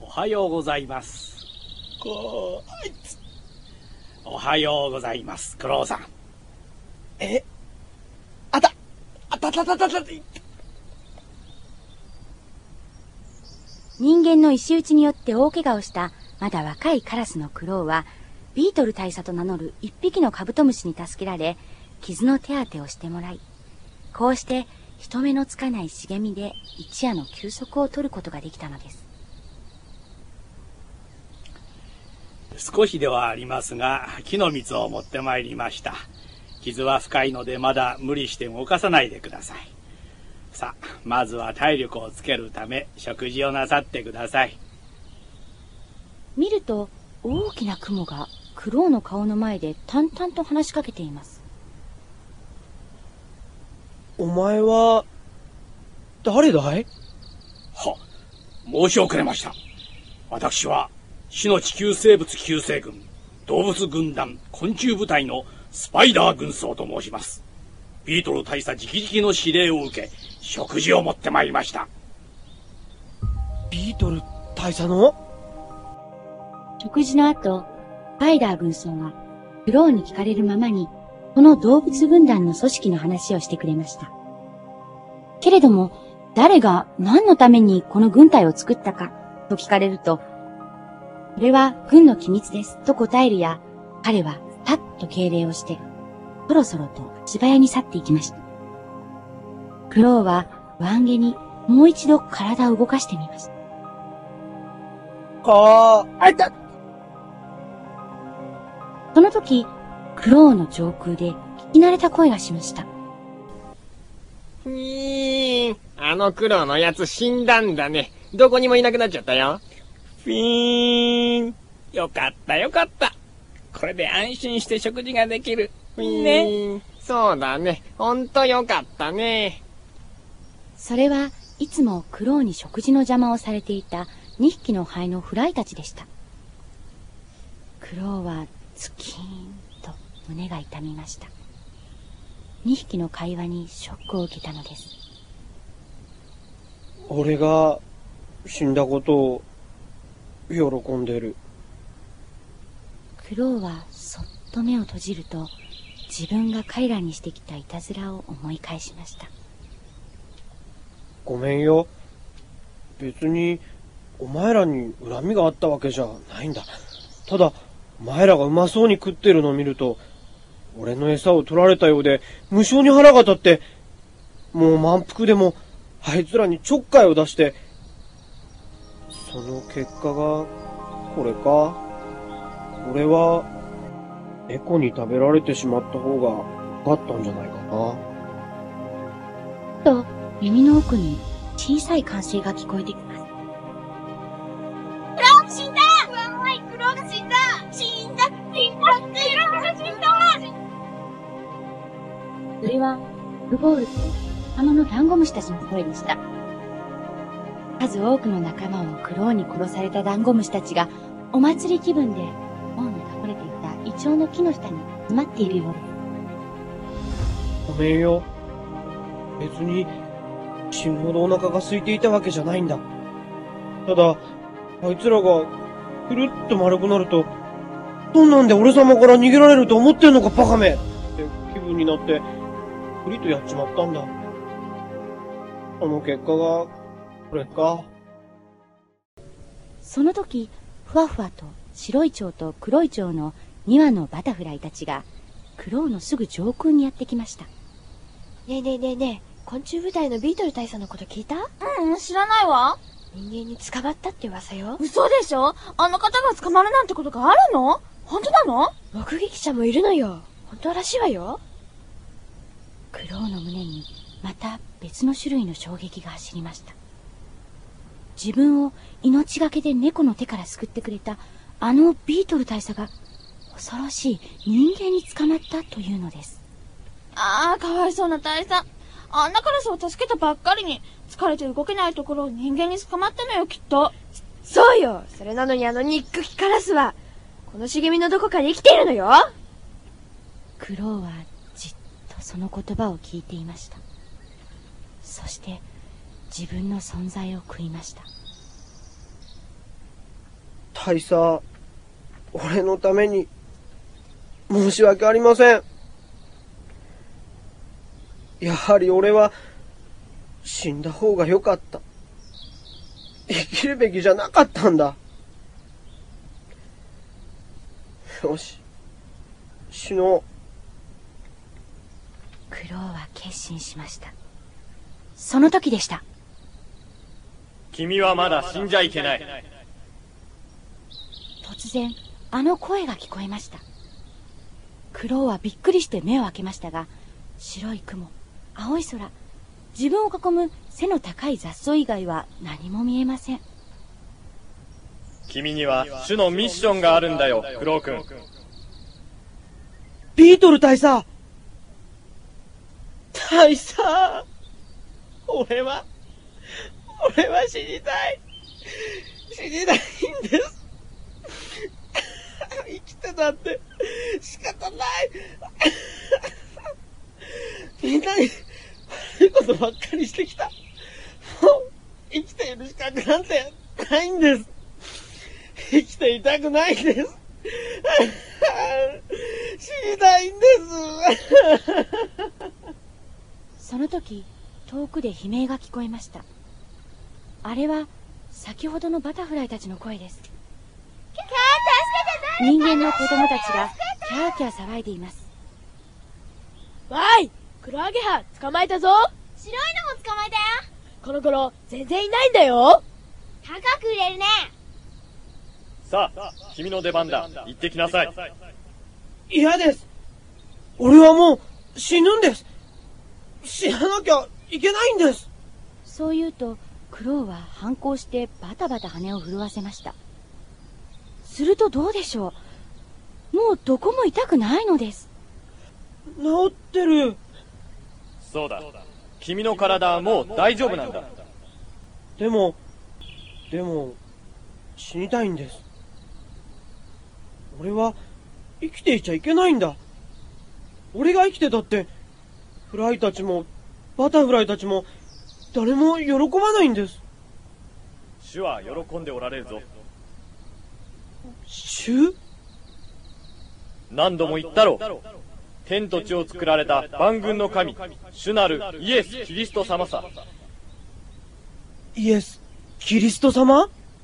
はようございます。おはようございます、クロウさん。 あた人間の石打ちによって大怪我をしたまだ若いカラスのクロウは、ビートル大佐と名乗る一匹のカブトムシに助けられ、傷の手当てをしてもらい、こうして人目のつかない茂みで一夜の休息を取ることができたのです。 少しではありますが、木の蜜を持ってまいりました。傷は深いのでまだ無理して動かさないでください。さあ、まずは体力をつけるため食事をなさってください。 見ると大きな雲がクロウの顔の前で淡々と話しかけています。 お前は誰だい？ 申し遅れました。私は市の地球生物救世軍動物軍団昆虫部隊のスパイダー軍曹と申します。ビートル大佐直々の指令を受け、食事を持ってまいりました。 ビートル大佐の？ 食事の後、スパイダー軍曹はクロウに聞かれるままにこの動物軍団の組織の話をしてくれました。けれども、誰が何のためにこの軍隊を作ったかと聞かれると、これは軍の機密ですと答えるや、彼はパッと敬礼をして、そろそろと足早に去っていきました。クロウは不安げにもう一度体を動かしてみました。その時、クロウの上空で聞き慣れた声がしました。 あのクロウのやつ死んだんだね。どこにもいなくなっちゃったよ。 よかったよかった。これで安心して食事ができる。 ね。そうだね。ほんとよかったね。 それはいつもクロウに食事の邪魔をされていた2匹のハエのフライたちでした。クロウはズキーンと胸が痛みました。2匹の会話にショックを受けたのです。 俺が死んだことを喜んでる。 クロウはそっと目を閉じると、自分が彼らにしてきたいたずらを思い返しました。 ごめんよ。別にお前らに恨みがあったわけじゃないんだ。ただお前らがうまそうに食ってるのを見ると、俺の餌を取られたようで無性に腹が立って、もう満腹でもあいつらにちょっかいを出して、その結果がこれか。俺は猫に食べられてしまった方が良かったんじゃないかな。 と耳の奥に小さい歓声が聞こえてきます。 クロウが死んだ！クロウが死んだ！死んだ！クロウが死んだ！ それはルボールと仲間のダンゴムシたちの声でした。数多くの仲間をクロウに殺されたダンゴムシたちがお祭り気分で門の倒れていたイチョウの木の下に集まっているようです。 ごめんよ。別に死ぬほどお腹が空いていたわけじゃないんだ。ただあいつらがくるっと丸くなると、そんなんで俺様から逃げられると思ってんのかバカめって気分になってクリとやっちまったんだ。その結果がこれか。 その時、ふわふわと白い蝶と黒い蝶の2羽のバタフライたちがクロウのすぐ上空にやってきました。 ねえねえねえねえ、昆虫部隊のビートル大佐のこと聞いた？ 知らないわ。 人間に捕まったって噂よ。 嘘でしょ？あの方が捕まるなんてことがあるの？本当なの？ 目撃者もいるのよ。本当らしいわよ。 クロウの胸にまた別の種類の衝撃が走りました。自分を命がけで猫の手から救ってくれたあのビートル大佐が恐ろしい人間に捕まったというのです。 ああ、かわいそうな大佐。あんなカラスを助けたばっかりに疲れて動けないところを人間に捕まったのよ、きっと。 そうよ。それなのにあの憎きカラスはこの茂みのどこかで生きているのよ。 クロウはじっとその言葉を聞いていました。そして自分の存在を悔いました。 大佐、俺のために申し訳ありません。やはり俺は死んだ方が良かった。生きるべきじゃなかったんだ。よし、死のう。 クロウは決心しました。その時でした。 君はまだ死んじゃいけない。 突然、あの声が聞こえました。クロウはびっくりして目を開けましたが、白い雲、青い空、自分を囲む背の高い雑草以外は何も見えません。 君には主のミッションがあるんだよ、クロウ君。 ビートル大佐、大佐、俺は死にたい。死にたいんです。生きてたって仕方ない。みんなに悪いことばっかりしてきた。もう生きている資格なんてないんです。生きていたくないんです。死にたいんです。 その時、遠くで悲鳴が聞こえました。あれは先ほどのバタフライたちの声です。人間の子供たちがキャーキャー騒いでいます。 わーい、クロアゲハ捕まえたぞ。 白いのも捕まえたよ。 この頃全然いないんだよ。 高く売れるね。 さあ、君の出番だ。行ってきなさい。 嫌です。俺はもう死ぬんです。死ななきゃいけないんです。 そう言うと、クロウは反抗してバタバタ羽を震わせました。するとどうでしょう。もうどこも痛くないのです。 治ってる。 そうだ。君の体はもう大丈夫なんだ。 でも、死にたいんです。俺は生きていちゃいけないんだ。俺が生きてたって、フライたちも、バタフライたちも、誰も喜ばないんです。 主は喜んでおられるぞ。 主？ 何度も言ったろう。天と地を作られた万軍の神、主なるイエス・キリスト様さ。 イエス・キリスト様？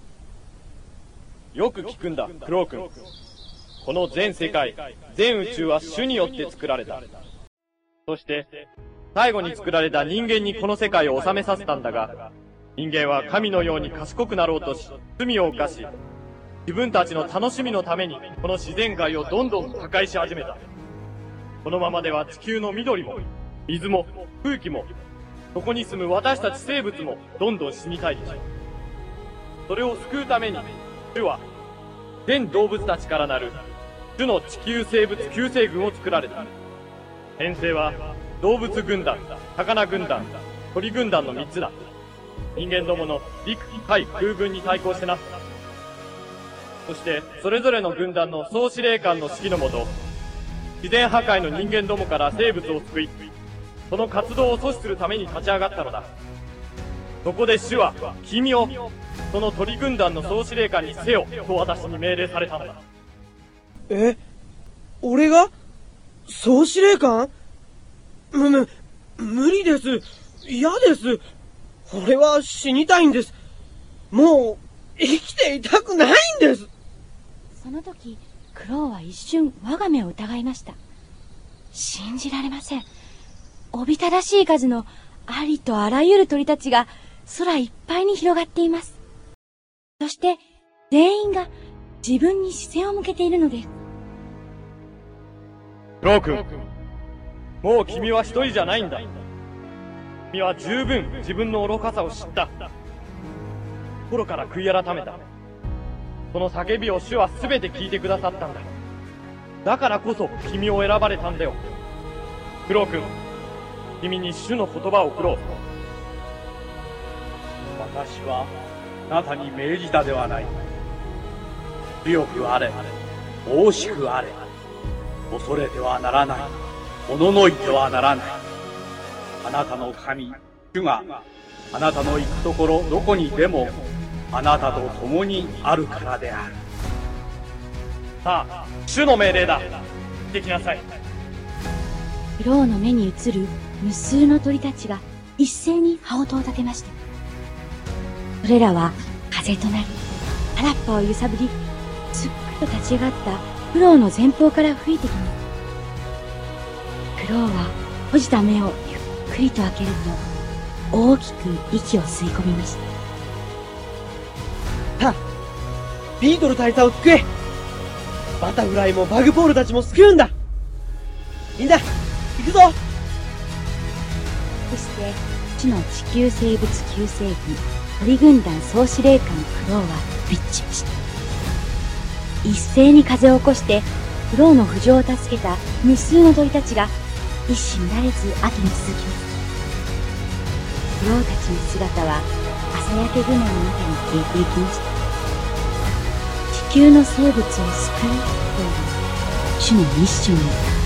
よく聞くんだ、クロウ君。この全世界、全宇宙は主によって作られた。そして、最後に作られた人間にこの世界を治めさせたんだが、人間は神のように賢くなろうとし、罪を犯し、自分たちの楽しみのためにこの自然界をどんどん破壊し始めた。このままでは地球の緑も、水も、空気も、そこに住む私たち生物もどんどん死に絶えてしまう。それを救うために、主は、全動物たちからなる、主の地球生物救世軍を作られた。編成は、動物軍団、魚軍団、鳥軍団の3つだ。人間どもの陸、海、空軍に対抗してな。そして、それぞれの軍団の総司令官の指揮のもと、自然破壊の人間どもから生物を救い、その活動を阻止するために立ち上がったのだ。そこで主は、君を、その鳥軍団の総司令官にせよ、と私に命令されたのだ。 俺が総司令官？無理です。嫌です。俺は死にたいんです。もう、生きていたくないんです。 その時、クロウは一瞬我が目を疑いました。信じられません。おびただしい数のありとあらゆる鳥たちが空いっぱいに広がっています。そして全員が自分に視線を向けているのです。 クロウ君、もう君は一人じゃないんだ。君は十分自分の愚かさを知った。心から悔い改めた。その叫びを主は全て聞いてくださったんだ。だからこそ君を選ばれたんだよ。クロウ君、君に主の言葉を送ろう。 私はあなたに命じたではない。強くあれ、大しくあれ。恐れてはならない。おののいてはならない。あなたの神、主が、あなたの行くところどこにでも、 あなたと共にあるからである。 さあ、主の命令だ。行ってきなさい。 クロウの目に映る無数の鳥たちが一斉に羽音を立てました。それらは風となり、原っぱを揺さぶり、すっくりと立ち上がったクロウの前方から吹いてきます。クロウは閉じた目をゆっくりと開けると、大きく息を吸い込みました。 さあ、ビートル大佐を救え。バタフライもバグポールたちも救うんだ。みんな、行くぞ。 そして、地の地球生物救世軍、鳥軍団総司令官クロウは飛び散りました。一斉に風を起こして、クロウの浮上を助けた無数の鳥たちが、一糸乱れず後に続きます。クロウたちの姿は、朝焼け雲の中に消えていきました。地球の生物を救うという主のミッションに